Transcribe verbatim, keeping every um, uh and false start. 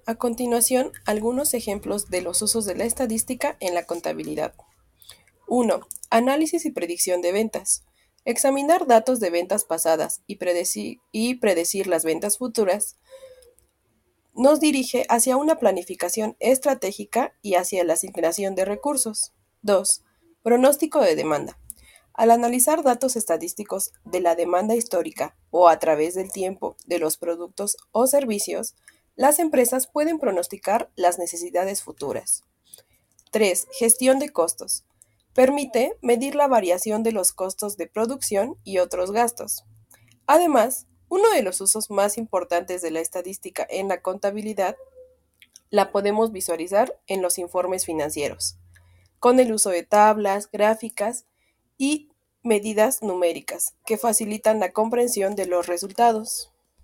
A continuación, algunos ejemplos de los usos de la estadística en la contabilidad. uno. Análisis y predicción de ventas. Examinar datos de ventas pasadas y predecir, y predecir las ventas futuras nos dirige hacia una planificación estratégica y hacia la asignación de recursos. dos. Pronóstico de demanda. Al analizar datos estadísticos de la demanda histórica o a través del tiempo de los productos o servicios, las empresas pueden pronosticar las necesidades futuras. tres. Gestión de costos. Permite medir la variación de los costos de producción y otros gastos. Además, uno de los usos más importantes de la estadística en la contabilidad la podemos visualizar en los informes financieros, con el uso de tablas, gráficas y medidas numéricas que facilitan la comprensión de los resultados.